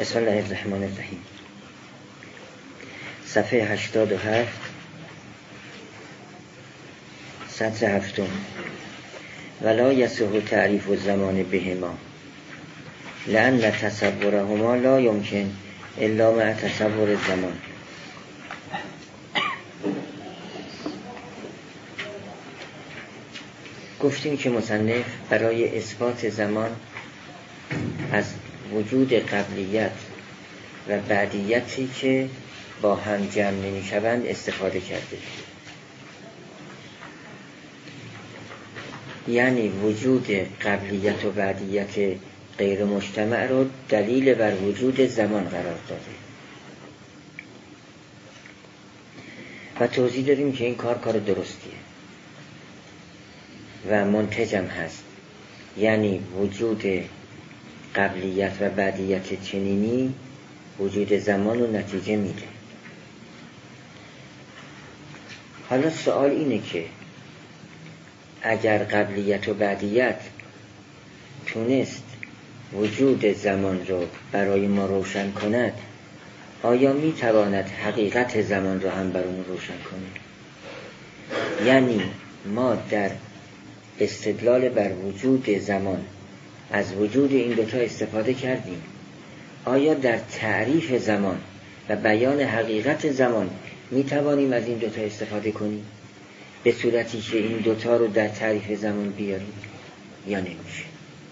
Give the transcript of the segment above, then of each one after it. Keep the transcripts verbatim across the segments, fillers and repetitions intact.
بسم الله الرحمن الرحیم. صفحه هشتاد و هفت، سطر هفتم. ولا یصح تعریف الزمان بهما لأن تصورهما لا يمكن الا مع تصور الزمان. گفتیم که مصنف برای اثبات زمان از وجود قبلیت و بعدیتی که با هم جمع نمی شوند استفاده کرده، یعنی وجود قبلیت و بعدیت غیر مجتمع را دلیل بر وجود زمان قرار داده و توضیح دادیم که این کار کار درستیه و منتجم هست، یعنی وجود قبلیت و بعدیت چنینی وجود زمان و نتیجه میده. حالا سوال اینه که اگر قبلیت و بعدیت تونست وجود زمان رو برای ما روشن کند، آیا میتواند حقیقت زمان رو هم برامون روشن کنه؟ یعنی ما در استدلال بر وجود زمان از وجود این دوتا استفاده کردیم، آیا در تعریف زمان و بیان حقیقت زمان می توانیم از این دوتا استفاده کنیم به صورتی که این دوتا رو در تعریف زمان بیاریم یا نمیشه؟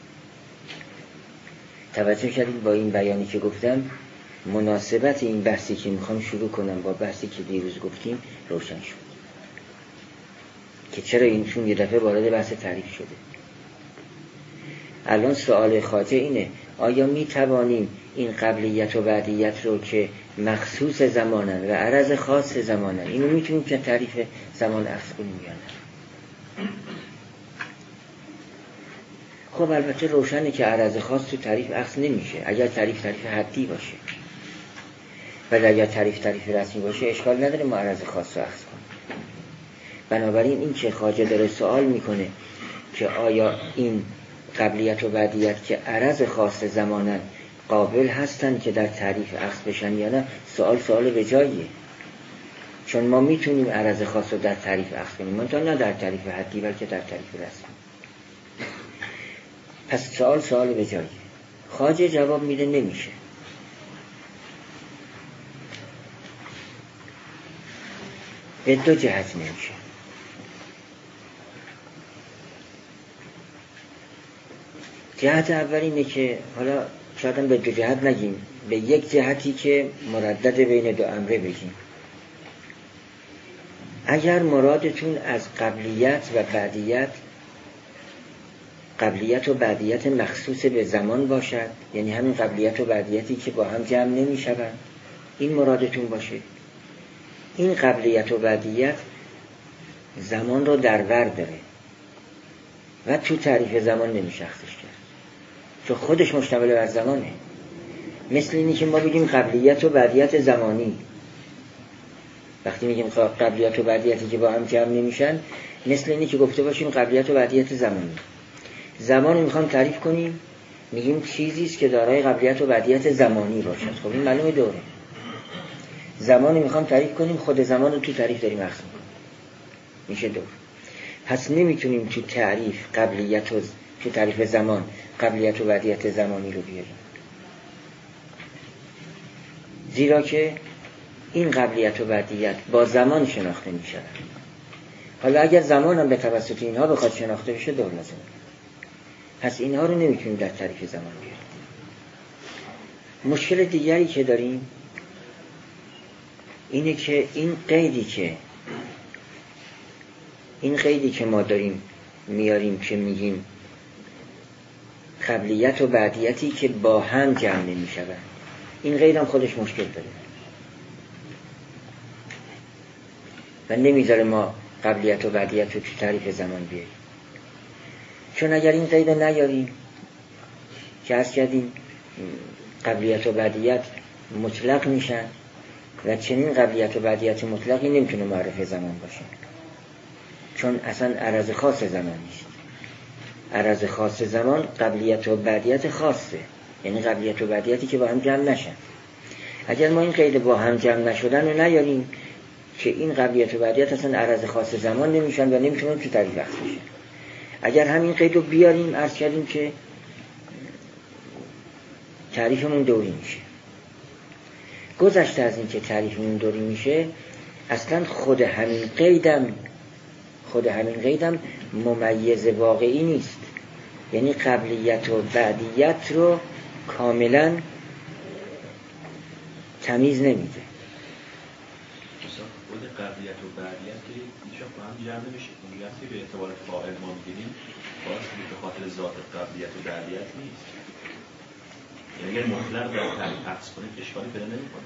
توجه کردید با این بیانی که گفتم مناسبت این بحثی که میخوام شروع کنم با بحثی که دیروز گفتیم روشن شد که چرا این چون یه دفعه وارد بحث تعریف شده. الان سوال خواجه اینه آیا می توانیم این قبلیت و بعدیت رو که مخصوص زمانن و عرض خاص زمانن اینو میتونیم که تعریف زمان اخذ کنیم یا نه؟ خب البته روشنه که عرض خاص تو تعریف اخذ نمیشه اگر تعریف تعریف حدی باشه، ولی اگر تعریف تعریف رسمی باشه اشکال نداره ما عرض خاص رو اخذ کنیم. بنابراین این که خواجه داره سوال میکنه که آیا این قبلیت و بعدیت که عرض خاص زمانن قابل هستن که در تعریف اخذ بشن یا نه، سوال سوال به جاییه، چون ما میتونیم عرض خاص رو در تعریف اخذ کنیم، منتها نه در تعریف حدی بلکه در تعریف رسمی. پس سوال سوال به جاییه. خواجه جواب میده نمیشه. به دو جهت نمیشه. جهت اول اینه که حالا شاید به دو جهت نگیم، به یک جهتی که مردد بین دو امره بگیم. اگر مرادتون از قبلیت و بعدیت قبلیت و بعدیت مخصوص به زمان باشد، یعنی همین قبلیت و بعدیتی که با هم جمع نمی شوند، این مرادتون باشه، این قبلیت و بعدیت زمان رو در بر داره و تو تعریف زمان نمیشه اخذش کرد چون خودش مشتمل بر زمانه. مثل اینی که ما بگیم قبلیت و بعدیت زمانی، وقتی میگیم قبلیت و بعدیتی که با هم جمع نمیشن مثل اینی که گفته باشیم قبلیت و بعدیت زمانی. زمان رو میخوام تعریف کنیم میگیم چیزی است که دارای قبلیت و بعدیت زمانی باشد. خب این معلومه دوره. زمان رو میخوام تعریف کنیم، خود زمان رو تو تعریف داریم اخذ میکنیم، میشه دور. پس نمیتونیم تو تعریف قبلیت و تو تعریف زمان قبلیت و بعدیت زمانی رو بیاریم، زیرا که این قبلیت و بعدیت با زمان شناخته می شود. حالا اگر زمان هم به توسط اینها بخواد شناخته بشه دور لازم، پس اینها رو نمیتونیم در تعریف زمان بیاریم. مشکل دیگری که داریم اینه که این قیدی که این قیدی که ما داریم میاریم که میگیم قبلیت و بعدیتی که با هم جمع نمی شود، این قید هم خودش مشکل داره و نمیذاره ما قبلیت و بعدیت رو تو تعریف زمان بیاریم. چون اگر این قید رو نیاریم که عرض کردیم قبلیت و بعدیت مطلق میشن و چنین قبلیت و بعدیت مطلقی نمیتونه معرف زمان باشه، چون اصلا عرض خاص زمان نیست. عرض خاص زمان قبلیت و بعدیت خاصه، یعنی قبلیت و بعدیتی که با هم جمع نشن. اگر ما این قید با هم جمع نشدن رو نیاریم که این قبلیت و بعدیت اصلا عرض خاص زمان نمیشن و نمیتونن تو تعریف عکس بشن. اگر همین قید رو بیاریم عرض کردیم که تعریفمون دوری میشه. گذشته از این که تعریفمون دوری میشه، اصلا خود همین قیدم خود همین قیدم ممیز واقعی نیست، یعنی قبلیت و بعدیت رو کاملا تمیز نمیده. خود قبلیت و بعدیت که هیچ وقت با هم جمع نمیشه. اونیت که به اعتبار فاعل ما میگیریم باز به خاطر ذات قبلیت و بعدیت نیست. یعنی اگر مطلق در تعریف عکس کنیم اشکالی پیدا نمیکنه.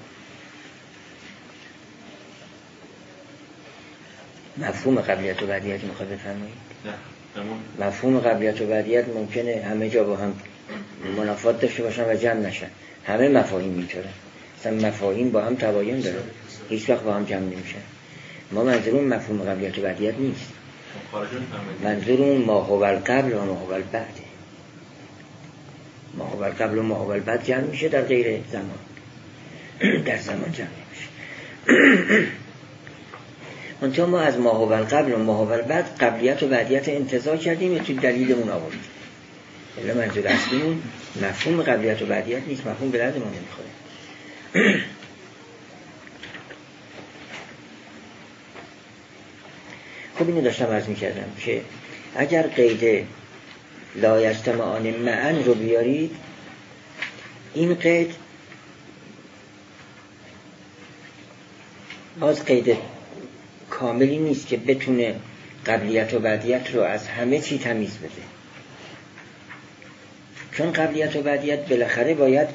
مفهوم قبلیت و بعدیت میخواد بفرمایید؟ نه. مفهوم قبلیت و بعدیت ممکنه همه جا با هم منافات داشته باشن و جمع نشن. همه مفاهیم اینطوره. مثلا مفاهیم با هم تباین داره، هیچ وقت با هم جمع نمیشن. ما منظورمون مفهوم قبلیت و بعدیت نیست. منظورمون ما هو القبل و ما هو البعد. ما هو القبل و ما هو البعد جمع میشه در غیر زمان. در زمان جمع نمیشه. منتها ما از ما هو القبل و ما هو البعد قبلیت و بعدیت انتزاع کردیم و تو دلیلمون آوردیم. الا منظور اصلیمون مفهوم قبلیت و بعدیت نیست، مفهوم به درد ما نمیخوره. خب اینو داشتم عرض میکردم که اگر قید لا یجتمعان معا رو بیارید، این قید باز قید کاملی نیست که بتونه قبلیت و بعدیت رو از همه چی تمیز بده، چون قبلیت و بعدیت بالاخره باید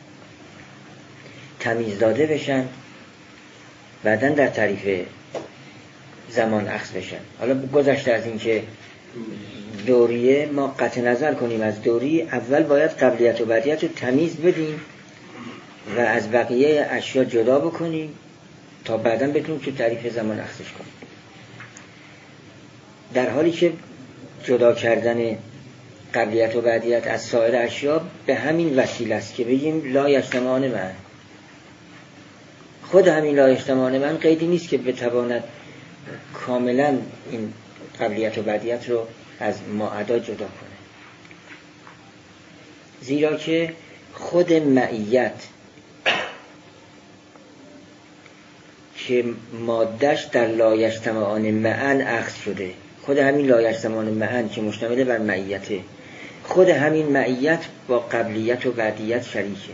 تمیز داده بشن، بعداً در تعریف زمان اخذ بشن. حالا گذشته از این که دوریه ما قطع نظر کنیم از دوری، اول باید قبلیت و بعدیت رو تمیز بدیم و از بقیه اشیا جدا بکنیم تا بعداً بتونیم تو تعریف زمان اخذش کنیم. در حالی که جدا کردن قبلیت و بعدیت از سایر اشیا به همین وسیله است که بگیم لا یجتمعان معا. خود همین لا یجتمعان معا قیدی نیست که بتواند کاملا این قبلیت و بعدیت رو از معدا جدا کنه، زیرا که خود معیت که مادهش در لا یجتمعان معا اخذ شده، خود همین لا یجتمعان معا که مشتمل بر معیته، خود همین معیت با قبلیت و بعدیت شریکه.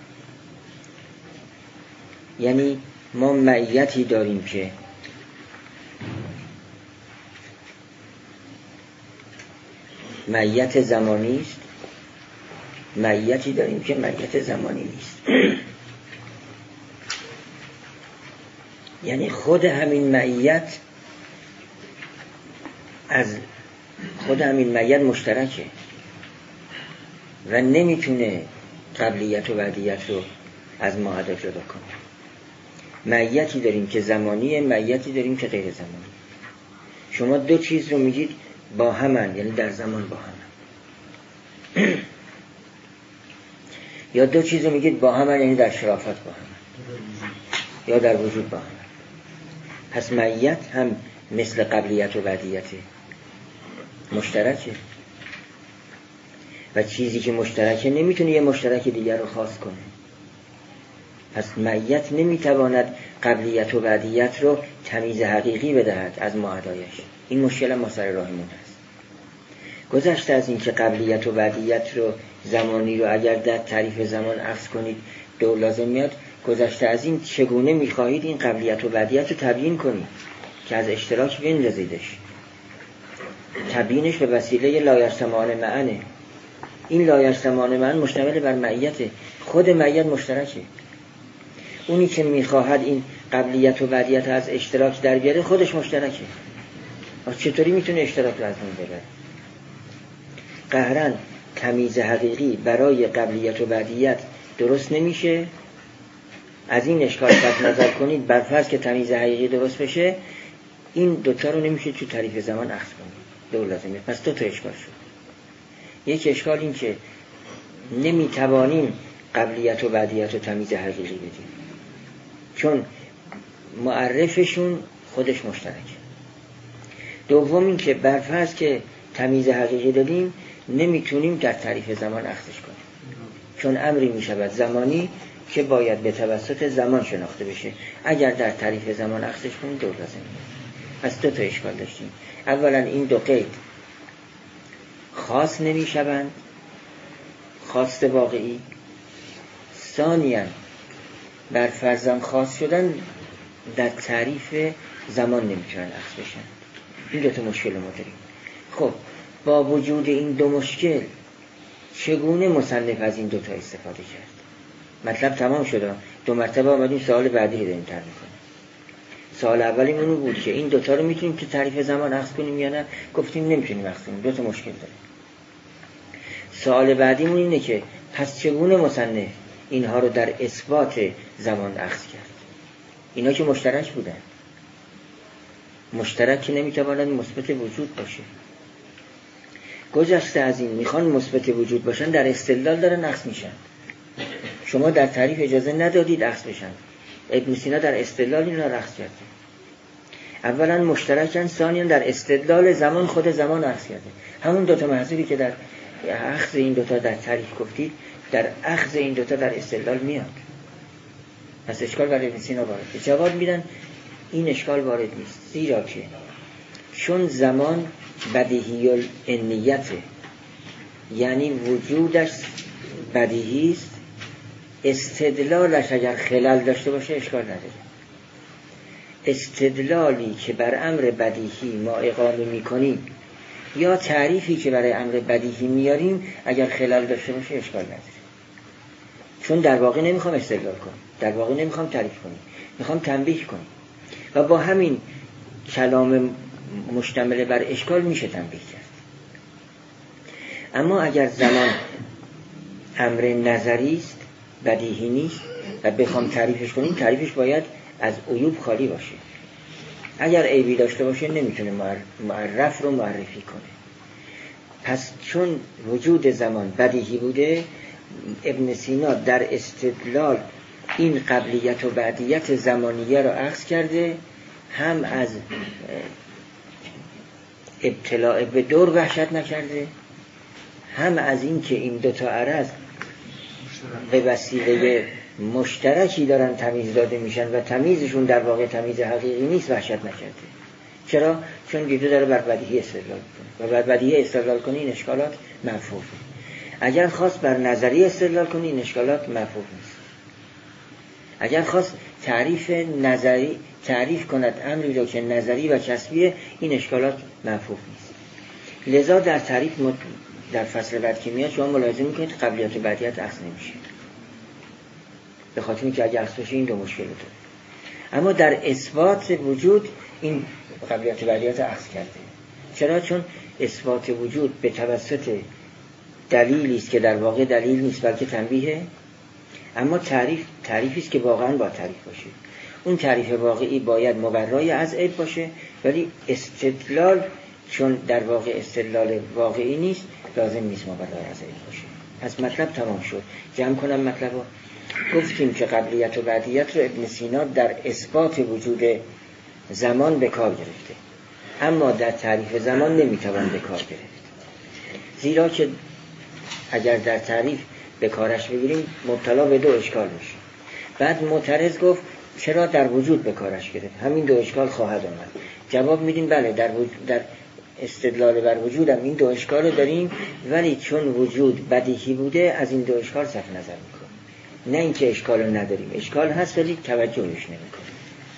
یعنی ما معیتی داریم که معیت زمانی است، معیتی داریم که معیت زمانی نیست. یعنی خود همین معیت از خود همین معیت مشترکه و نمیتونه قبلیت و بعدیت رو از معدا جدا کنه. معیتی داریم که زمانیه، معیتی داریم که غیر زمانی. شما دو چیز رو میگید با همن، یعنی در زمان با همن، یا دو چیز رو میگید با همن یعنی در شرافت با همن، یا در وجود با همن. پس معیت هم مثل قبلیت و بعدیت مشترکه و چیزی که مشترکه نمیتونه یه مشترک دیگر رو خاص کنه. پس معیت نمیتواند قبلیت و بعدیت رو تمیز حقیقی بدهد از معدایش. این مشکل ما سر راهمون هست. گذشته از این که قبلیت و بعدیت رو زمانی رو اگر در تعریف زمان اخذ کنید دو لازم میاد، گذشته از این چگونه میخواهید این قبلیت و بعدیت رو تبیین کنید که از اشتراک بندازیدش. تبیینش به وسیله لا یجتمعان معا. این لا یجتمعان معا مشتمل بر معیته، خود معیت مشترکه. اونی که میخواهد این قبلیت و بعدیت از اشتراک در بیاره خودش مشترکه. چطوری میتونه اشتراک رو از اون ببره؟ قهرن تمیز حقیقی برای قبلیت و بعدیت درست نمیشه. از این اشکال قطع نظر کنید، بر فرض که تمیز حقیقی درست بشه، این دوتا رو نمیشه تو تعریف زمان اخذ کنید. دو لازمه. پس دو تا اشکال شد. یک اشکال این که نمیتوانیم قبلیت و بعدیت و تمیز حقیقی بدیم، چون معرفشون خودش مشترکه. دوم این که برفرض که تمیز حقیقی دادیم نمیتونیم در تعریف زمان اخذش کنیم، چون امری میشود زمانی که باید به توسط زمان شناخته بشه. اگر در تعریف زمان اخذش کنیم دور لازم. پس دو تا اشکال داشتیم. اولا این دو قید خاص نمیشوند، خاص واقعی. ثانیاً بر فرضم خاص شدن در تعریف زمان نمیتونن اخذ بشن. این دو تا مشکل ما داریم. خب با وجود این دو مشکل چگونه مصنف از این دو تا استفاده کرد؟ مطلب تمام شد. دو مرتبه آمدیم سوال بعدی رو داریم طرح می‌کنیم. سوال اولی اون بود که این دو تا رو میتونیم تو تعریف زمان اخذ کنیم یا نه؟ گفتیم نمیتونیم اخذ کنیم، دو تا مشکل داره. سوال بعدیمون اینه که پس چگونه مصنف اینها رو در اثبات زمان اخذ کرد؟ اینا که مشترک بودن، مشترک که نمیتواند مثبت وجود باشه. گذشته از این میخوان مثبت وجود باشن، در استدلال دارن اخذ میشن. شما در تعریف اجازه ندادید اخذ بشن. ابن سینا در استدلال اینا رو اخذ کرده. اولا مشترکن، ثانیاً در استدلال زمان خود زمان اخذ کرده. همون دوتا محضوری که در اخذ این دوتا در تعریف گفتید، در اخذ این دوتا در استدلال میاد. پس اشکال برای ابن سینا وارد. جواب میدن این اشکال وارد نیست، زیرا که چون زمان بدیهی الانیته، یعنی وجودش بدیهی است، استدلالش اگر خلل داشته باشه اشکال نداره. استدلالی که بر امر بدیهی ما اقامه میکنیم یا تعریفی که برای امر بدیهی میاریم اگر خلل داشته باشه اشکال نداره، چون در واقع نمیخوام استدلال کنم، در واقع نمیخوام تعریف کنم، میخوام تنبیه کنم و با همین کلام مشتمل بر اشکال میشه تنبیه کرد. اما اگر زمان امر نظری است، بدیهی نیست و بخوام تعریفش کنیم، تعریفش باید از عیوب خالی باشه. اگر عیبی داشته باشه نمیتونه معرف رو معرفی کنه. پس چون وجود زمان بدیهی بوده، ابن سینا در استدلال این قبلیت و بعدیت زمانیه رو اخذ کرده، هم از ابتلاع به دور وحشت نکرده، هم از این که این دوتا عرض به وسیله مشترکی دارن تمیز داده میشن و تمیزشون در واقع تمیز حقیقی نیست وحشت نکرده. چرا؟ چون دیده داره بر بدیهی استدلال کنه و بر بدیهی استدلال کنه این اشکالات مفهومه. اگر خواست بر نظری استدلال کنه این اشکالات مفهوم نیست. اگر خواست تعریف نظری تعریف کند امری رو که نظری و کسبیه، این اشکالات مفهوم نیست. لذا در تعریف در فصل بعد که میاد شما ملاحظه میکنید قبلیت و بعدیت اخذ نمیشه، به خاطر اینکه اگه اخذ بشه این دو مشکل داره. اما در اثبات وجود این قبلیت و بعدیت اخذ کرده. چرا؟ چون اثبات وجود به توسط دلیلی است که در واقع دلیل نیست بلکه تنبیه. اما تعریف تعریفی است که واقعا با تعریف باشه. اون تعریف واقعی باید مبرای از عیب باشه، ولی استدلال چون در واقع استدلال واقعی نیست لازم نیست مبرای از عیب باشه. پس مطلب تمام شد. جمع کنم مطلبو. گفتیم که قبلیت و بعدیت رو ابن سینا در اثبات وجود زمان به کار گرفته، اما در تعریف زمان نمیتوان به کار گرفت، زیرا که اگر در تعریف به کارش بگیریم مبتلا به دو اشکال میشه. بعد معترض گفت چرا در وجود به کارش گرفت؟ همین دو اشکال خواهد آمد. جواب میدیم بله، در وجود در استدلال بر وجود هم این دو اشکال داریم، ولی چون وجود بدیهی بوده از این دو اشکال صرف نظر میکنیم. نه اینکه اشکال رو نداریم، اشکال هست ولی توجهش نمیکنیم.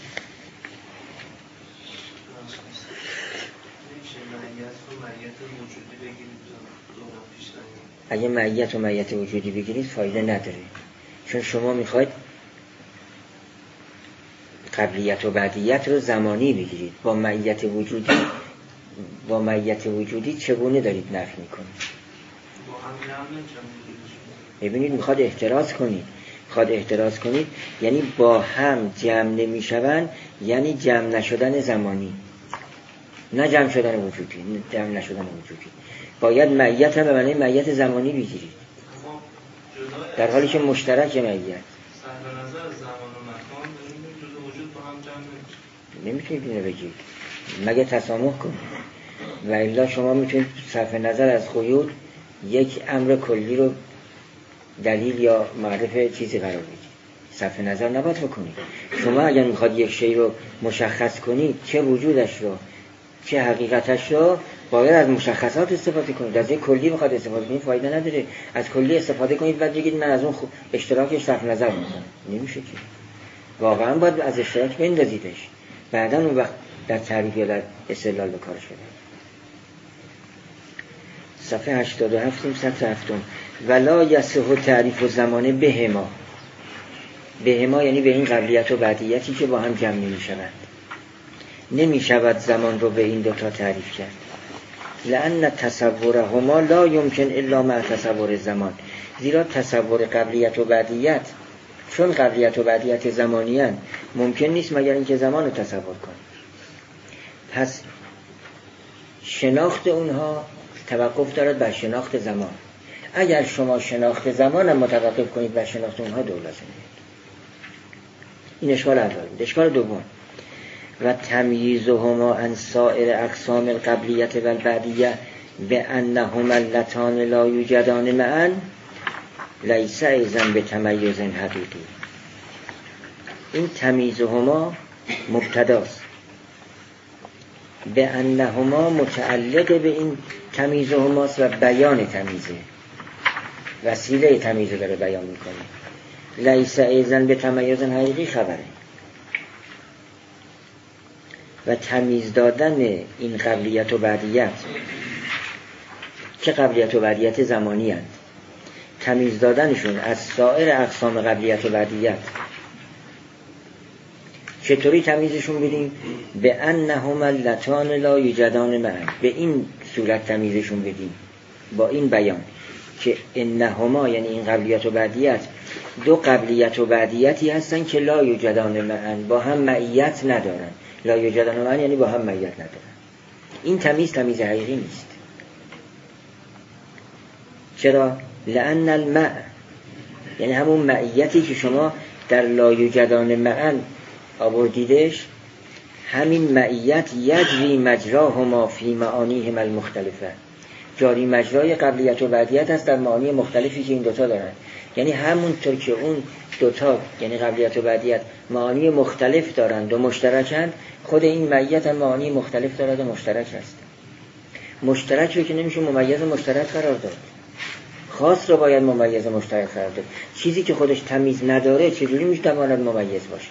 اگه معیت و معیت وجودی بگیرید فایده نداره، چون شما میخواید قبلیت و بعدیت رو زمانی بگیرید. با معیت وجودی با معیت وجودی چگونه دارید نفی میکنید؟ ببینید میخواد احتراز کنید میخواد احتراز کنید یعنی با هم جمع نمیشوند، یعنی جمع نشدن زمانی، نه جمع شدن وجودی. جمع نشدن وجودی باید معیت هم به معنی معیت زمانی بگیرید. در حالی که مشترک میت. صرف نظر از زمان و مکان ببینید جزء وجود با هم جمع نمیشه. نمیتونید اینو بگید مگه تسامح کنید. و الا شما میتونید صرف نظر از قیود یک امر کلی رو دلیل یا معرف چیزی قرار بدید. صرف نظر نباید بکنید. شما اگر میخواد یک شی رو مشخص کنید، چه وجودش رو چه حقیقتش رو، باید از مشخصات استفاده کنید. از یک کلی بخواد استفاده کنید فایده نداره. از کلی استفاده کنید بعد بگید من از اون خو... اشتراکش صرف نظر میکنم. نمیشه که. واقعا باید از اشتراک بندازیدش. بعدا اون وقت در تعریف یا در استدلال به کارش بده. صفحه هشتاد و هفت سطر هفتم. ولا یصح تعریف الزمان بهما. بهما یعنی به این قبلیت و بعدیتی که با هم جمع نمی‌شوند. نمی‌شود زمان رو به این دوتا تعریف کرد. لأن تصورهما لا يمكن الا مع تصور زمان. زیرا تصور قبلیت و بعدیت چون قبلیت و بعدیت زمانی هستند ممکن نیست مگر اینکه زمان رو تصور کنیم. پس شناخت اونها توقف دارد بر شناخت زمان. اگر شما شناخت زمان هم متوقف کنید بر شناخت اونها دو لازم نیست. این اشکال اول. اشکال دوم و تمییزهما عن سایر اقسام القبلیت و البعدیه بانهما اللتان لا یوجدان معا لیس ایضا بتمییز حقیقی. این تمییزهما مبتداست. بانهما متعلق به این تمییزهماست و بیان تمییزه، وسیله تمییز داره بیان میکنه. لیس ایضا بتمییز حقیقی خبره. و تمیز دادن این قبلیت و بعدیت که قبلیت و بعدیت زمانی هستند، تمیز دادنشون از سایر اقسام قبلیت و بعدیت چطوری تمیزشون بدیم؟ به انهما اللتان لا یوجدان معا. به این صورت تمیزشون بدیم با این بیان که انهما یعنی این قبلیت و بعدیت دو قبلیت و بعدیتی هستن که لا یوجدان معا، با هم معیت ندارن. لا یوجدان معا یعنی با هم معیت ندارن. این تمیز تمیز حقیقی نیست. چرا؟ لأن المع یعنی همون معیتی که شما در لا یوجدان معا آوردیدش، همین معیت یجری مجراهما فی معانیهما المختلفه، جاری مجرای قبلیت و بعدیت هست در معانی مختلفی که این دوتا دارن. یعنی همونطور که اون دوتا یعنی قبلیت و بعدیت معانی مختلف دارند و مشترکند، خود این معیت هم معانی مختلف دارد و مشترک هست. مشترک رو که نمیشه ممیز مشترک قرار داد، خاص رو باید ممیز مشترک قرار داد. چیزی که خودش تمیز نداره چجوری میتواند ممیز باشه؟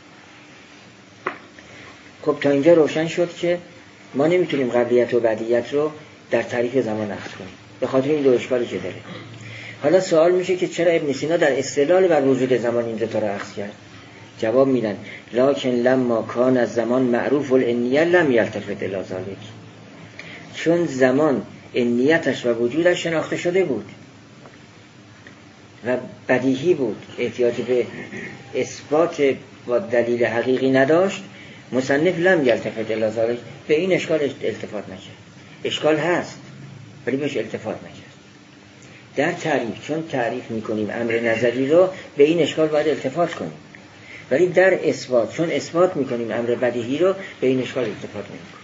خب تا اینجا روشن شد که ما نمیتونیم قبلیت و بعدیت رو در تعریف زمان اخذ کنیم به خاطر این دو اشکالی که داره. حالا سوال میشه که چرا ابن سینا در استدلال بر وجود زمان این دو تا رو اخذ کرد؟ جواب میدن لکن لما کان از زمان معروف الانیه لم یلتفت الی ذلک. چون زمان انیتش و وجودش شناخته شده بود و بدیهی بود، احتیاج به اثبات و دلیل حقیقی نداشت، مصنف لم یلتفت الی ذلک، به این اشکال التفات نکرد. اشکال هست ولی بهش التفات نکرد. در تعریف چون تعریف میکنیم امر نظری رو، به این اشکال باید التفات کنیم، ولی در اثبات چون اثبات میکنیم امر بدیهی رو، به این اشکال التفات نمیکنیم.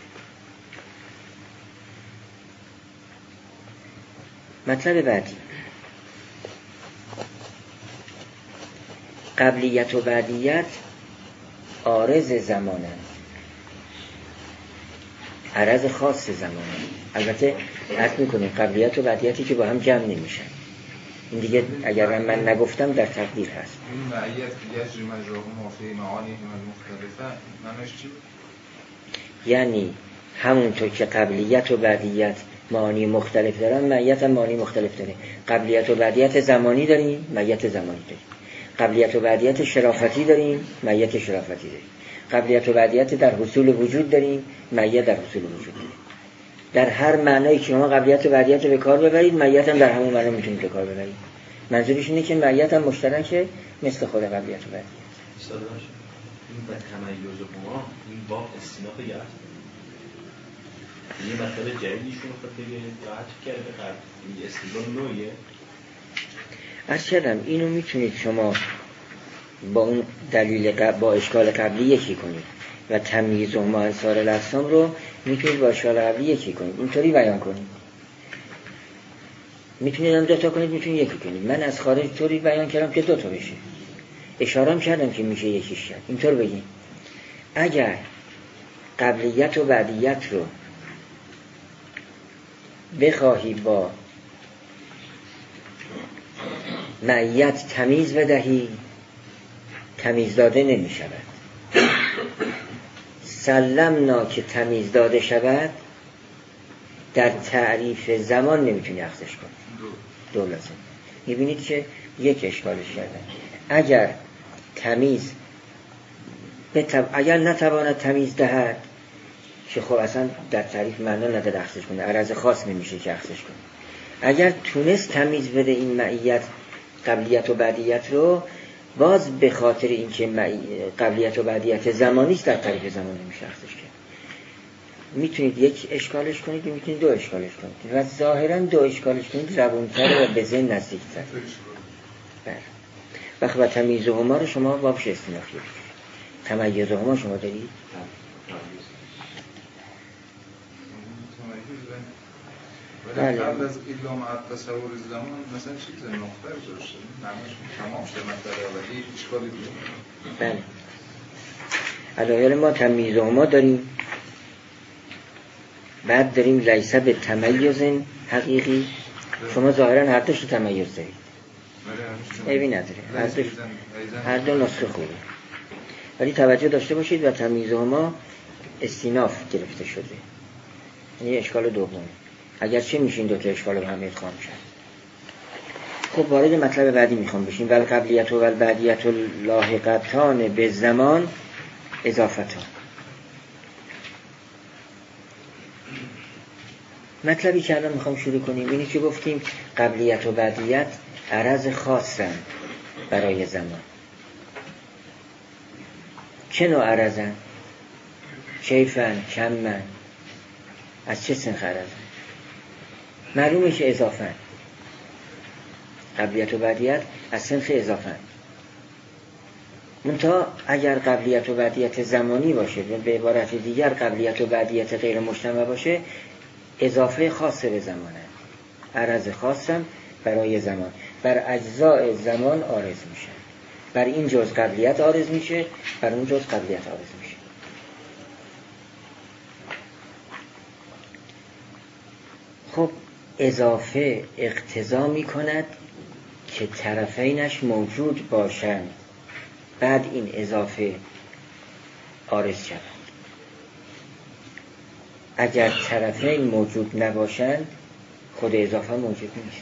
مطلب بعدی، قبلیت و بعدیت عارض زمانه، عرض خاص زمانه. البته عرض میکنیم قبلیت و بعدیتی که با هم جمع نمیشن. این دیگه اگر من نگفتم در تقدیر هست. این معیت یجری مجراهما فی معانیهما المختلفه معنیش چی بود؟ یعنی همونطور که قبلیت و بعدیت معانی مختلف دارن، معیت هم معانی مختلف داره. قبلیت و بعدیت زمانی داریم، معیت زمانی داریم. قبلیت و بعدیت شرافتی داریم، معیت شرافتی داریم. قبلیت و بعدیت در حصول وجود داریم، معیت در حصول وجود داریم. در هر معنایی که شما قبلیت و بعدیت رو به کار ببرید، معیت هم در همون معنا میتونید به کار ببرید. منظورش اینه که معیت هم مشترکه مثل خود قبلیت و بعدیت. استاد باشه این به تمیز هما این باب استناف یاد یه مطلب جدیدیشون خود بگه یا حتی کرده قبل این استدلال نوعیه. عرض کردم اینو میتونید شما با اون دلیل قبل با اشکال قبلی یکی کنید و تمییز و انصار الاجسام رو میتونید با اشکال قبلی یکی کنید، اینطوری بیان کنید. میتونید هم دو تا کنید، میتونید یکی کنید. من از خارج طوری بیان کردم که دو تا بشه، اشارم کردم که میشه یکیش کرد. اینطور بگیم اگر قبلیت و بعدیت رو بخواهی با معیت تمیز بدهی، تمیز داده نمی شود. سلمنا که تمیز داده شود، در تعریف زمان نمیتونی اخذش کنی. دو لازم. میبینید که یک اشکالش کردن. اگر تمیز بتب... اگر نتواند تمیز دهد، که خب اصلا در تعریف معنا نداره اخذش کنه، عرض خاص نمیشه که اخذش کنه. اگر تونست تمیز بده این معیت قبلیت و بعدیت رو، باز به خاطر اینکه قبلیت و بعدیت زمانی است در تعریف زمان نمیشه اخذش کرد. میتونید یک اشکالش کنید و میتونید دو اشکالش کنید و ظاهرا دو اشکالش کنید روان‌تر و به ذهن نزدیک‌تر. بله. وقت و تمیز هما رو شما بابش استناخی بگید. تمیز هما شما دارید؟ ولی قبل از ایلام تصور زمان مثلا چیز نقطه گذاشته معنیش تمام شده مسئله و هیچ اشکالی دیگه. بله. علایل ما تمیز هما داریم، بعد داریم لیسه به تمیز حقیقی. شما ظاهرا هر دوش تمیز دارید، عیبی نداره، هر دوش هر دو نسخه خوبه، ولی توجه داشته باشید و تمیز هما استیناف گرفته شده، یعنی اشکال دوم. اگرچه میشین دوتا اشکال به هم ادغام شد. خب وارد مطلب بعدی میخوام بشیم. ول قبلیت و ول بعدیت و لاحقتان به زمان اضافتان. مطلبی که الان میخوام شروع کنیم اینی که گفتیم قبلیت و بعدیت عرض خاصن برای زمان. چه نوع عرضن؟ کیفن، کمن، از چه سنخ عرضن؟ معلومه که اضافن. قبلیت و بعدیت از سنخ اضافن. منتها اگر قبلیت و بعدیت زمانی باشه و به عبارت دیگر قبلیت و بعدیت غیر مجتمع باشه، اضافه خاصه به زمانه، عرض خاصم برای زمان، بر اجزاء زمان عارض میشه. بر این جز قبلیت عارض میشه، بر اون جز قبلیت عارض میشه. خب اضافه اقتضا میکند که طرفینش موجود باشند، بعد این اضافه عارض شود. اگر طرفین موجود نباشند، خود اضافه موجود نیست.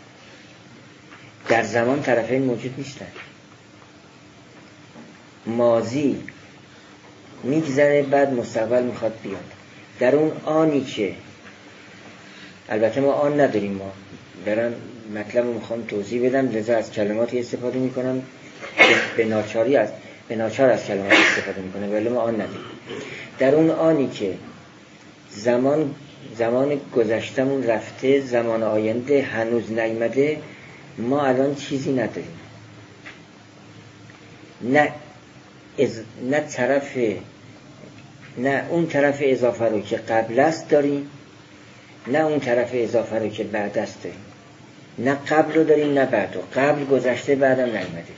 در زمان طرفین موجود نیستند. ماضی میگذره، بعد مستقبل میخواد بیاد. در اون آنی که البته ما آن نداریم، ما دارم مطلب رو میخوام توضیح بدم، لذا از کلماتی استفاده میکنم به ناچاری از به ناچار از کلمات استفاده میکنه، ولی ما آن نداریم. در اون آنی که زمان زمان گذشتمون رفته، زمان آینده هنوز نیامده، ما الان چیزی نداریم. نه از نه طرف نه اون طرف اضافه رو که قبل است داریم، نه اون طرف اضافه رو که بعد است داریم. نه قبل رو داریم نه بعد رو. قبل گذشته، بعدم نیامده.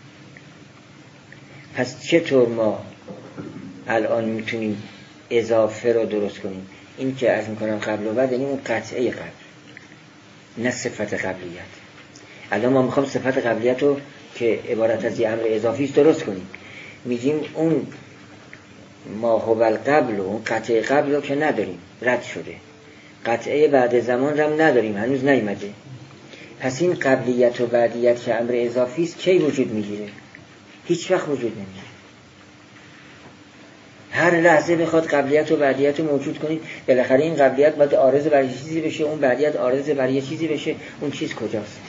پس چطور ما الان میتونیم اضافه رو درست کنیم؟ این که عرض میکنم قبل و بعد، یعنی اون قطعه قبل، نه صفت قبلیت. الان ما میخوام صفت قبلیت رو که عبارت از یه امر اضافی است درست کنیم. میگیم اون ما هو القبل و اون قطعه قبل رو که نداریم، رد شده. قطعه بعد زمان رو هم نداریم، هنوز نیامده. پس این قبلیت و بعدیت که امر اضافی است کی وجود میگیره؟ هیچ وقت وجود نمیگیره. هر لحظه بخواد قبلیت و بعدیت رو موجود کنید، بالاخره این قبلیت باید عارض بر یه چیزی بشه، اون بعدیت عارض بر یه چیزی بشه. اون چیز کجاست؟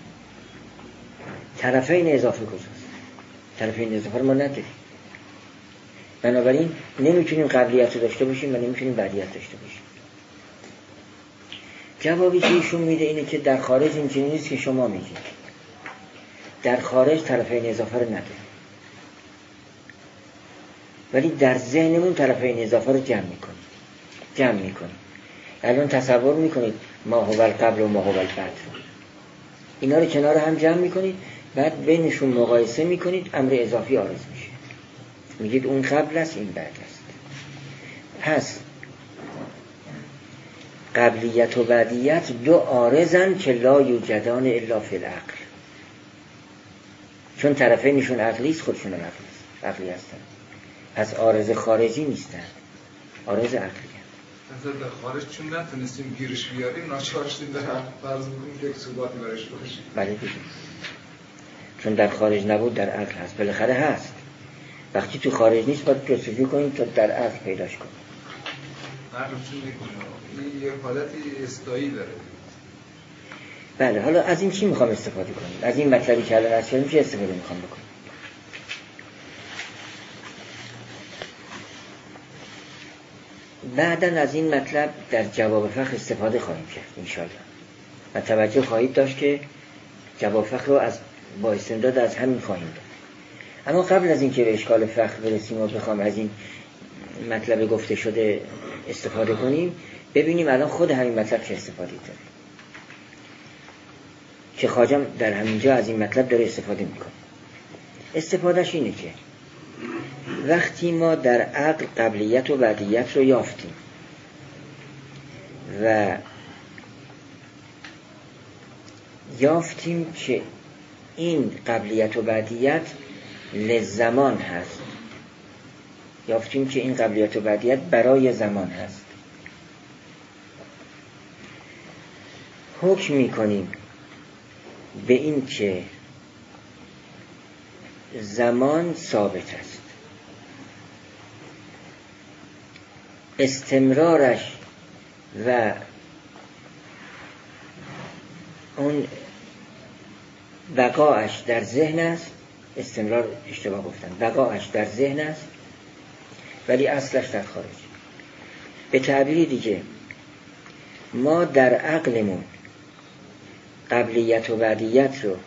طرفین اضافه کجاست؟ طرفین اضافه رو ما نداریم. بنابراین نمیتونیم قبلیت رو داشته باشیم و نمیتونیم بعدیت داشته باشیم. جوابی که ایشون میده اینه که در خارج این چیزی نیست که شما میگید. در خارج طرفین اضافه رو نداره، ولی در ذهنمون طرفین اضافه رو جمع میکنیم جمع میکنیم. الان تصور میکنید ما هو القبل و ما هو البعد، اینا رو کنار هم جمع میکنید، بعد بینشون مقایسه میکنید، امر اضافی عارض میشه، میگید اون قبل است این بعد است. پس قبلیت و بعدیت دو عارضن که لا یوجدان الا فی العقل، چون طرفینشون عقلی است، خودشون عقلی است، عقلی هستن، پس عارض خارجی نیستن، عارض عقلی هستن. مثلا در خارج چون نتونستیم گیرش بیاریم ناچار شدیم در عقل فرض بکنیم که یک ثباتی برش باشه. بله دیگه، چون در خارج نبود در عقل هست، بالاخره هست. وقتی تو خارج نیست باید جستجو کنیم تا در عقل پیداش کنیم. عقل چون میکنه این یه حالتی استایی داره. بله، حالا از این چی میخوام استفاده کنیم؟ از این مطلبی که الان از شدیم چه استفاده میخوام بکنیم؟ بعداً از این مطلب در جواب فخر استفاده خواهیم کرد انشاءالله، و توجه خواهید داشت که جواب فخر رو از با استمداد از همین خواهیم داد. اما قبل از این که به اشکال فخر برسیم و بخوام از این مطلب گفته شده استفاده کنیم، ببینیم الان خود همین مطلب چه استفاده داره، که خواجه در همینجا از این مطلب داره استفاده میکنه. استفادهش اینه که وقتی ما در عقل قبلیت و بعدیت رو یافتیم و یافتیم که این قبلیت و بعدیت لزمان هست، یافتیم که این قبلیت و بعدیت برای زمان هست، حکم میکنیم به این که زمان ثابت است، استمرارش و اون بقاش در ذهن است. استمرار اشتباه گفتم، بقاش در ذهن است ولی اصلش در خارج. به تعبیری دیگه ما در عقلمون قبلیت و بعدیت رو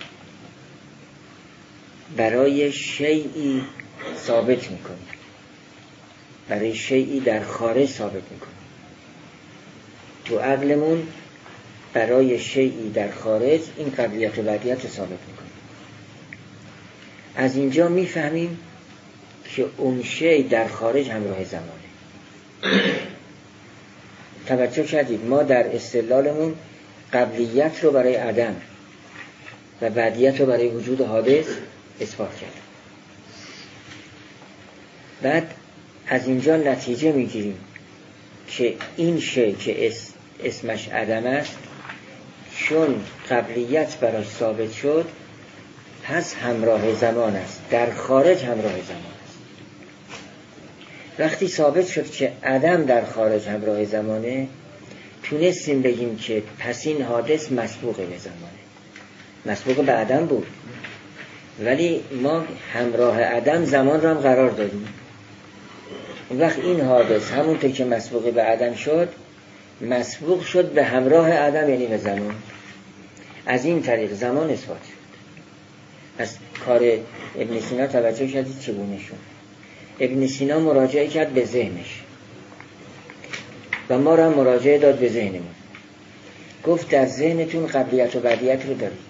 برای شیئی ثابت میکنیم، برای شیئی در خارج ثابت میکنیم. تو عقلمون برای شیئی در خارج این قبلیت و بعدیت رو ثابت میکنیم. از اینجا میفهمیم که اون شی در خارج همراه زمانه. توجه کردید ما در استدلالمون قبلیت رو برای عدم و بعدیت رو برای وجود حادث اثبات کردیم. بعد از اینجا نتیجه میگیریم که این شی که اسمش عدم است، چون قبلیت براش ثابت شد پس همراه زمان است، در خارج همراه زمان است. وقتی ثابت شد که عدم در خارج همراه زمانه، تونستیم بگیم که پس این حادث مسبوق به زمانه، مسبوق به عدم بود، ولی ما همراه عدم زمان رو هم قرار دادیم. اون وقت این حادث همونطور که مسبوق به عدم شد، مسبوق شد به همراه عدم، یعنی به زمان. از این طریق زمان اثبات شد. پس کار ابن سینا توجه کردید چگونه شد. ابن سینا مراجعه کرد به ذهنش و ما را مراجعه داد به ذهنمون. گفت در ذهنتون قبلیت و بعدیت رو دارید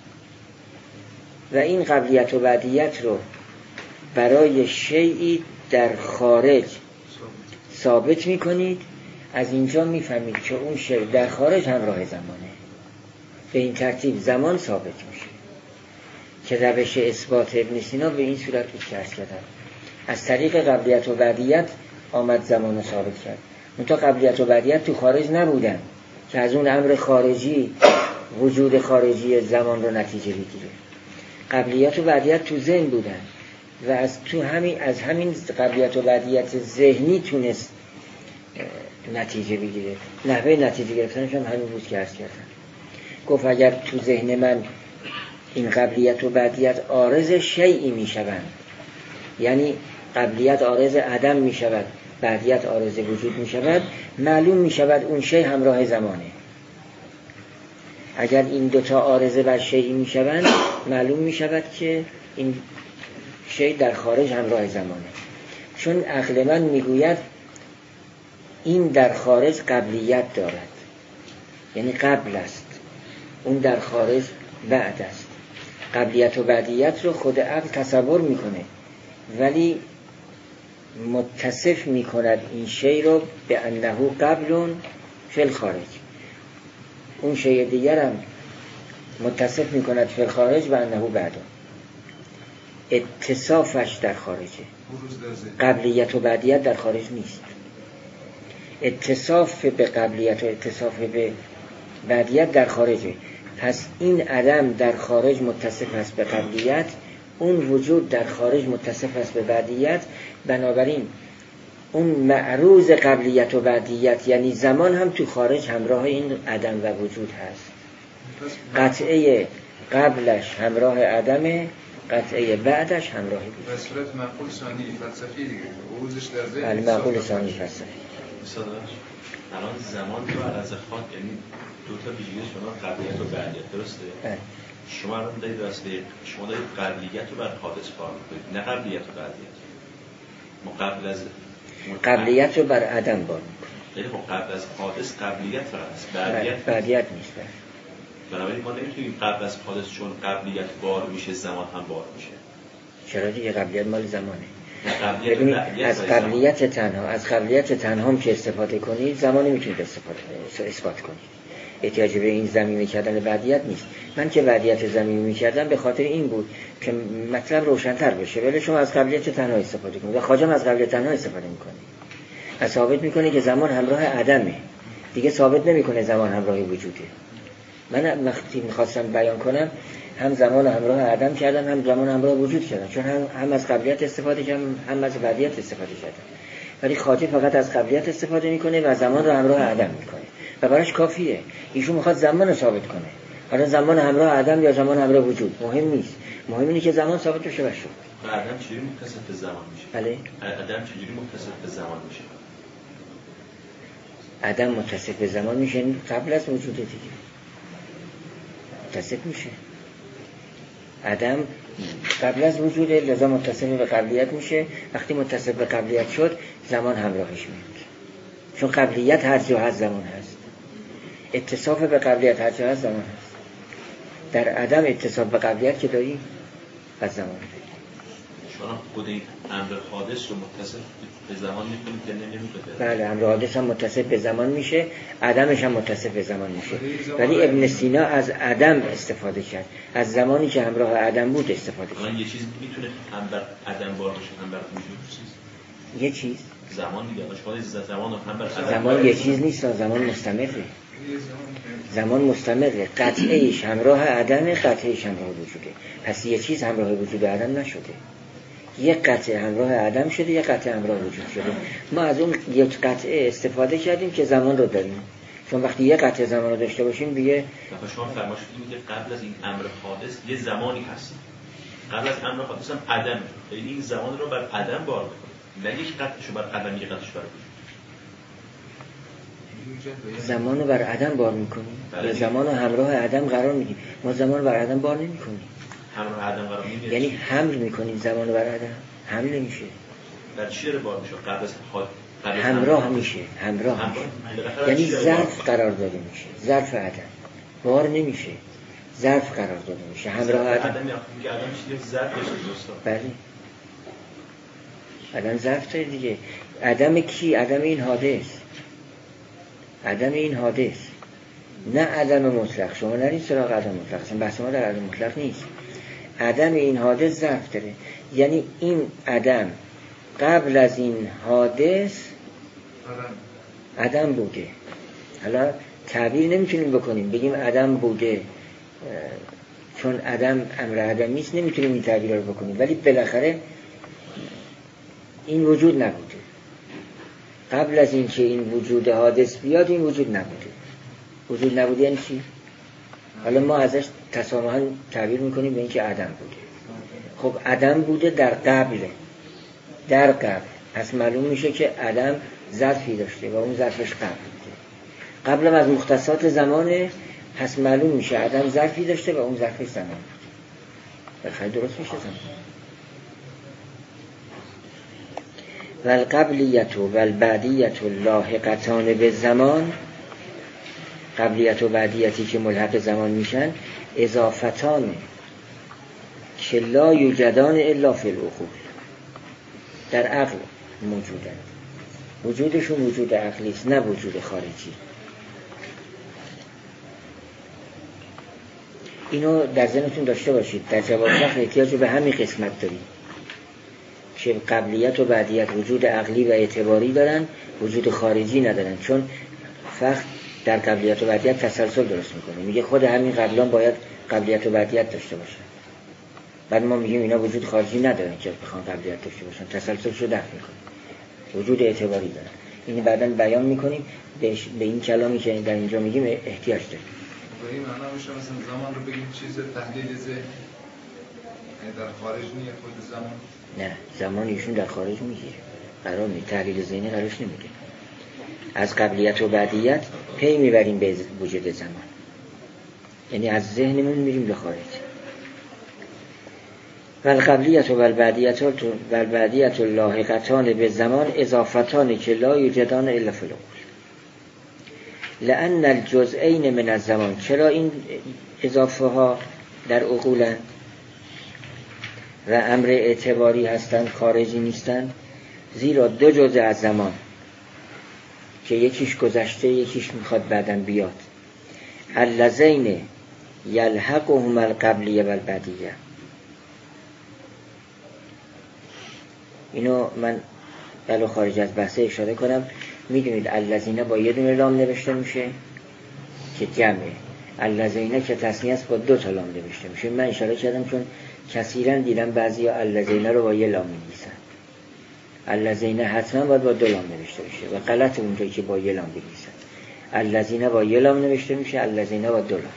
و این قبلیت و بعدیت رو برای شیئی در خارج ثابت میکنید. از اینجا میفهمید که اون شیء در خارج همراه زمانه. به این ترتیب زمان ثابت میشه که روش اثبات ابن سینا به این صورت بود که عرض کردم. از طریق قبلیت و بعدیت آمد زمان رو ثابت کرد. منتها قبلیت و بعدیت تو خارج نبودن که از اون امر خارجی وجود خارجی زمان رو نتیجه بگیره. قبلیت و بعدیت تو ذهن بودن و از تو همین از همین قبلیت و بعدیت ذهنی تونست نتیجه بگیره. نحوه نتیجه گرفتنش هم همین بود که عرض کردم. گفت اگر تو ذهن من این قبلیت و بعدیت عارض شیئی می شوند، یعنی قبلیت عارض عدم می شود، بعدیت عارض وجود می شود، معلوم می شود اون شی همراه زمانه. اگر این دوتا عارضه بر شیئی می شوند معلوم می شود که این شیء در خارج همراه زمانه. چون عقل من می گوید این در خارج قبلیت دارد، یعنی قبل است، اون در خارج بعد است. قبلیت و بعدیت رو خود عقل تصور می کنه، ولی متصف می کند این شیء رو به انه قبل فی الخارج. اون شیء دیگر هم متصف می کند فی الخارج و انه بعد. اتصافش در خارجه، قبلیت و بعدیت در خارج نیست. اتصاف به قبلیت و اتصاف به بعدیت در خارجه. پس این عدم در خارج متصف است به قبلیت، اون وجود در خارج متصف است به بعدیت. بنابراین اون معروض قبلیت و بعدیت یعنی زمان هم تو خارج همراه این عدم و وجود هست. قطعه قبلش همراه عدمه، قطعه بعدش همراه وجود. به صورت معقول ثانی فلسفی دیگه، وجودش در ذهن. بله، معقول ثانی فلسفی. الان زمان رو عرض خاک، یعنی دو تا ویژگی شما قبلیت و بعدیت، درسته؟ بله. شما الان دارید واسه شما دارید قبلیت رو بر حادث کار می‌کنید، نه قبلیت و بعدیت. ما قبل از قبلیت رو بر عدم بار می‌کنیم. یعنی خب قبل از حادث قبلیت هست، بعدیت بعدیت نیست. بنابراین ما نمی‌تونیم قبل از حادث چون قبلیت بار میشه زمان هم بار میشه. چرا دیگه؟ قبلیت مال زمانه. ببینید از قبلیت تنها از قبلیت تنها هم که استفاده کنید زمانی میتونید استفاده اثبات کنید. احتیاج به این ضمیمی کردن بعدیت نیست. من که بعدیت ضمیمی می‌کردم به خاطر این بود که مطلب روشن‌تر بشه، ولی شما از قبلیت تنها استفاده کنید و خواجه از قبلیت تنها استفاده می‌کنه. از ثابت می‌کنه که زمان همراه عدمه، دیگه ثابت نمی‌کنه زمان همراه وجوده. من وقتی می‌خواستم بیان کنم هم زمان همراه عدم کردم هم زمان همراه وجود کردم، چون هم, هم از قبلیت استفاده کردم هم از بعدیت استفاده کردم. ولی خاطر فقط از قبلیت استفاده میکنه و زمان رو همراه عدم میکنه و براش کافیه. ایشون میخواد زمان رو ثابت کنه، حالا زمان همراه عدم یا زمان همراه وجود مهم نیست، مهم اینه که زمان ثابت بشه و شد. عدم چجوری متصف به زمان میشه؟ بله، عدم چجوری متصف به زمان میشه؟ عدم متصف به زمان میشه قبل از وجود دیگه متصف میشه. عدم قبل از وجود لذا متصف به قبلیت میشه. وقتی متصف به قبلیت شد زمان همراهش میاد، چون قبلیت هر جا هست زمان هست. اتصاف به قبلیت هر جا هست زمان هست. در عدم اتصاف به قبلیت که داریم از زمان داریم. شما خود این امر حادث رو متصف به زمان میکنید که نمیکنید؟ بله، امر حادث هم متصف به زمان میشه، عدمش هم متصف به زمان میشه. ولی ابن سینا از عدم استفاده کرد، از زمانی که همراه عدم بود استفاده کرد. یه چیز میتونه هم بر عدم بار باشه هم بر وجود؟ یه چیز زمان دیگه شما زمان هم بر عدم زمان یه چیز نیست، زمان مستمره. زمان مستمره، قطعهش همراه عدم، قطعهش همراه وجوده. پس یه چیز همراه وجود عدم نشده، یک قطعه همراه عدم شده، یک قطعه همراه وجود شده. ما از اون یک قطعه استفاده کردیم که زمان رو داریم، چون وقتی یک قطعه زمان رو داشته باشیم دیگه. شما فرمایش می‌کنید که قبل از این امر حادث یه زمانی هست، قبل از امر حادث هم عدم، یعنی این زمان رو بر عدم بار می‌کنه، نه یک قطعه‌شو بر عدم، یک قطعه‌شو بر وجود. زمان رو بر عدم بار می‌کنیم یا زمان رو همراه عدم قرار می‌دیم؟ ما زمان رو بر عدم بار نمی‌کنیم. همراه عدم قرار می‌دیم یعنی حمل می‌کنیم زمان رو بر عدم، حمل نمیشه. بر چی داره بار میشه؟ قبل از حادث همراه میشه، همراه, همراه میشه. یعنی ظرف قرار داده میشه، ظرف عدم بار نمیشه، ظرف قرار داده میشه همراه عدم. عدم میگه عدم چیزی ظرف بشه دوستان. بله، عدم ظرف داره دیگه. عدم کی؟ عدم این حادث، عدم این حادث، نه عدم مطلق. شما نرید سراغ عدم مطلق، اصلا بحث ما در عدم مطلق نیست. عدم این حادث ظرف داره، یعنی این عدم قبل از این حادث عدم بوده. حالا تعبیر نمیتونیم بکنیم بگیم عدم بوده، چون عدم امر عدمی است، نمیتونیم این تعبیر رو بکنیم، ولی بالاخره این وجود نبوده. قبل از این که این وجود حادث بیاد این وجود نبوده. وجود نبوده یعنی چی؟ حالا ما ازش تسامحاً تعبیر میکنیم به این که عدم بوده. خب عدم بوده در قبله، در قبل، پس معلوم میشه که عدم ظرفی داشته و اون ظرفش قبل بوده. قبل از مختصات زمانه، پس معلوم میشه عدم ظرفی داشته و اون ظرفش زمان. بخیر درست میشه زمان. والقبلیت و والبعدیت لاحقتان به زمان، قبلیت و بعدیتی که ملحق زمان میشن اضافتان که لا یوجدان الا فی العقول، در عقل موجودن، وجودشون وجود عقلی است نه وجود خارجی. اینو در ذهنتون داشته باشید. در جواب وقت احتیاج به همین قسمت دارید که قبلیت و بعدیت وجود عقلی و اعتباری دارن، وجود خارجی ندارن، چون فقط در قبلیت و بعدیت تسلسل درست میکنه. میگه خود همین قبلان باید قبلیت و بعدیت داشته باشن، بعد ما میگیم اینا وجود خارجی ندارن که بخوان قبلیت داشته باشن، تسلسلشو دفع میکنه، وجود اعتباری دارن. این بعداً بیان میکنیم به این کلامی که در اینجا میگیم احتیاج داریم. به این معنا میشه مثلا زمان رو بگیم چیز تحلیل ذهن، یعنی در خارج نیه خود زمان؟ نه، زمان ایشون در خارج میگه، قرار نیست تحلیل ذهنی قرارش نمیگه. از قبلیت و بعدیت پی میبریم به وجود زمان، یعنی از ذهنمون میریم به خارج. والقبلیت و والبعدیت و والبعدیت لاحقتان به زمان اضافتان که لا یوجدان الا فی العقول. لأن الجزئین من الزمان، چرا این اضافه ها در عقولن و امر اعتباری هستند، خارجی نیستند؟ زیرا دو جزء از زمان که یکیش گذشته یکیش میخواد بعداً بیاد، اللذین یلحقهم القبلیه والبعدیه. اینو من بلو خارج از بحثه اشاره کنم. میدونید اللذینه با یه دونه لام نوشته میشه که جمعه، اللذینه که تثنیه است با دو تا لام نوشته میشه. من اشاره کردم چون کثیرا دیدم بعضیا اللذینه رو با یه لام می‌نویسن، اللذینه حتما باید با دو لام نوشته میشه و غلط اونجایی که با یه لام بنویسن. اللذینه با یه لام نوشته میشه، اللذینه با دو لام.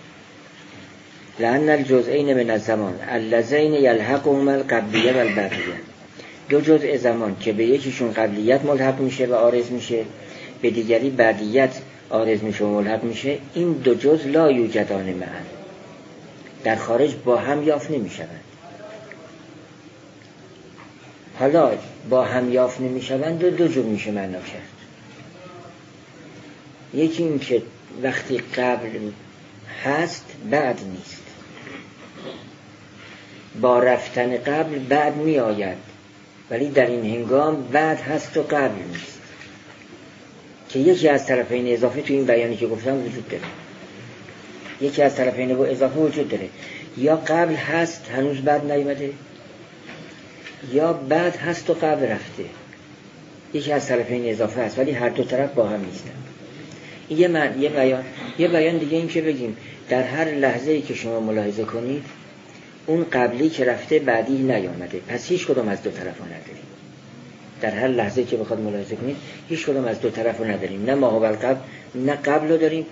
لأن الجزئین من الزمان اللذین یلحقهم القبلیه والبعدیه، دو جزء زمان که به یکیشون قبلیت ملحق میشه و عارض میشه، به دیگری بعدیت عارض میشه و ملحق میشه. این دو جزء لا یوجدان معا، در خارج با هم یافت نمیشوند. حالا با هم یافت نمیشوند و دو جور میشه معنا کرد. یکی این که وقتی قبل هست بعد نیست، با رفتن قبل بعد می آید، ولی در این هنگام بعد هست و قبل نیست، که یکی از طرفین اضافه تو این بیانی که گفتم وجود داره. یکی از طرفین با اضافه وجود داره، یا قبل هست هنوز بعد نیامده، یا بعد هست و قبل رفته. یکی از طرفین اضافه هست ولی هر دو طرف با هم نیستن. این یه, من، یه بیان. یه بیان دیگه این که بگیم در هر لحظه‌ای که شما ملاحظه کنید اون قبلی که رفته بعدی نیامده، پس هیچ کدوم از دو طرفا نداریم. در هر لحظه‌ای که بخواد ملاحظه کنید هیچ کدوم از دو طرفا نداریم، نه ما هو القبل نه قبل رو داریم.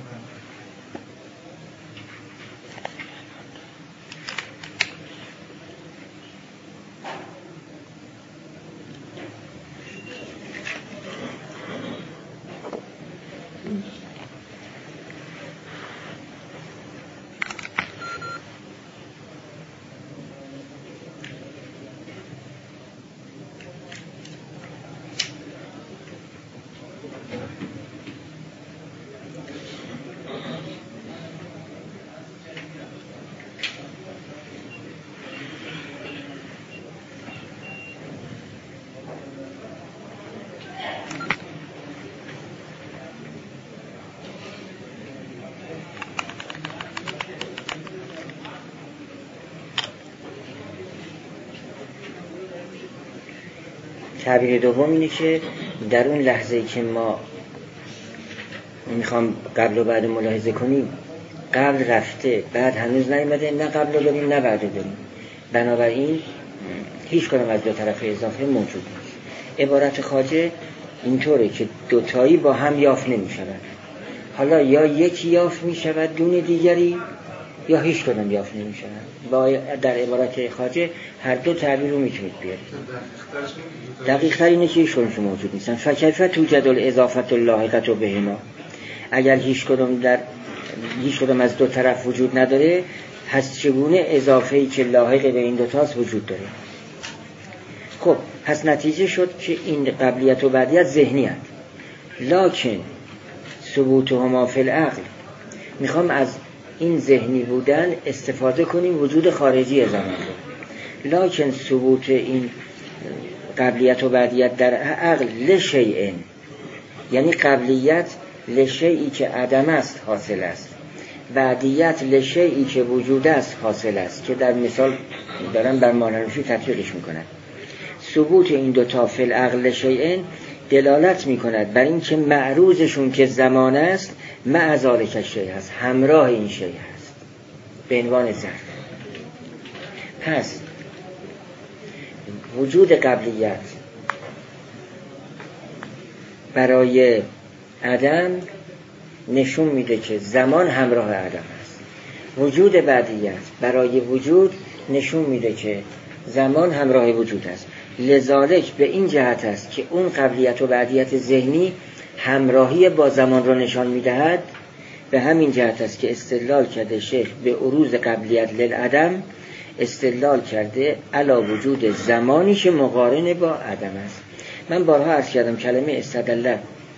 تعبیر دوم اینه که در اون لحظه‌ای که ما میخوام قبل و بعد ملاحظه کنیم، قبل رفته بعد هنوز نیامده، نه قبل رو داریم نه بعد رو داریم، بنابراین هیچ کدام از دو طرف اضافه موجود نیست. عبارت خواجه اینطوره که دوتایی با هم یافت نمیشود. حالا یا یکی یافت میشود دون دیگری یا هیچ کدام یافت نمیشود. با در عبارت خواجه هر دو تعبیر رو میتونید بیارید. دقیق تر اینه که هیچ کدومشون موجود نیستن. فکیف توجد الاضافه اللاحقه بهما، اگر هیچ کدوم در هیچ کدوم از دو طرف وجود نداره، پس چگونه اضافه‌ای که لاحق به این دوتاست وجود داره؟ خب پس نتیجه شد که این قبلیت و بعدیت ذهنیت، لکن ثبوتهما فی العقل. میخوام از این ذهنی بودن استفاده کنیم وجود خارجی زمان رو، لکن ثبوت این قبلیت و بعدیت در عقل لشیء، یعنی قبلیت لشیئی که عدم است حاصل است، بعدیت لشیئی که وجود است حاصل است، که در مثال دارم بر مانوشی تطبیقش میکنن. ثبوت این دوتا فی العقل لشیء دلالت میکند بر این که معروضشون که زمان است مع ذالک شیء هست، همراه این شیء هست به عنوان ظرف. پس وجود قبلیت برای عدم نشون میده که زمان همراه عدم است. وجود بعدیت برای وجود نشون میده که زمان همراه وجود است. لذالک به این جهت است که اون قبلیت و بعدیت ذهنی همراهی با زمان را نشان میدهد. به همین جهت است که استدلال کرده شیخ به عروض قبلیت للعدم، استدلال کرده علا وجود زمانی که مقارن با عدم است. من بارها عرض کردم کلمه استدلال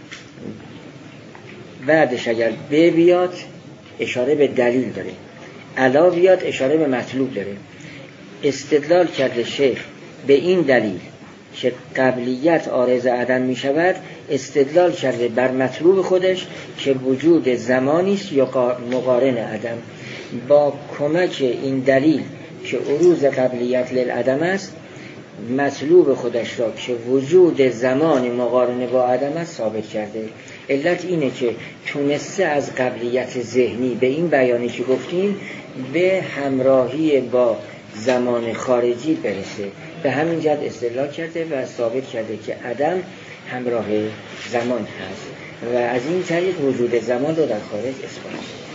بعدش اگر به بیاد اشاره به دلیل داره، علا بیاد اشاره به مطلوب داره. استدلال کرده شیخ به این دلیل که قبلیت عارض عدم می شود، استدلال کرده بر مطلوب خودش که وجود زمانی است یا مقارن عدم. با کمک این دلیل که عروض قبلیت للعدم است، مطلوب خودش را که وجود زمان مقارن با عدم است ثابت کرده. علت اینه که تونسته از قبلیت ذهنی به این بیانی که گفتیم به همراهی با زمان خارجی برسه. به همین جهت استدلال کرده و ثابت کرده که عدم همراه زمان هست و از این طریق وجود زمان رو در خارج اثبات کرده.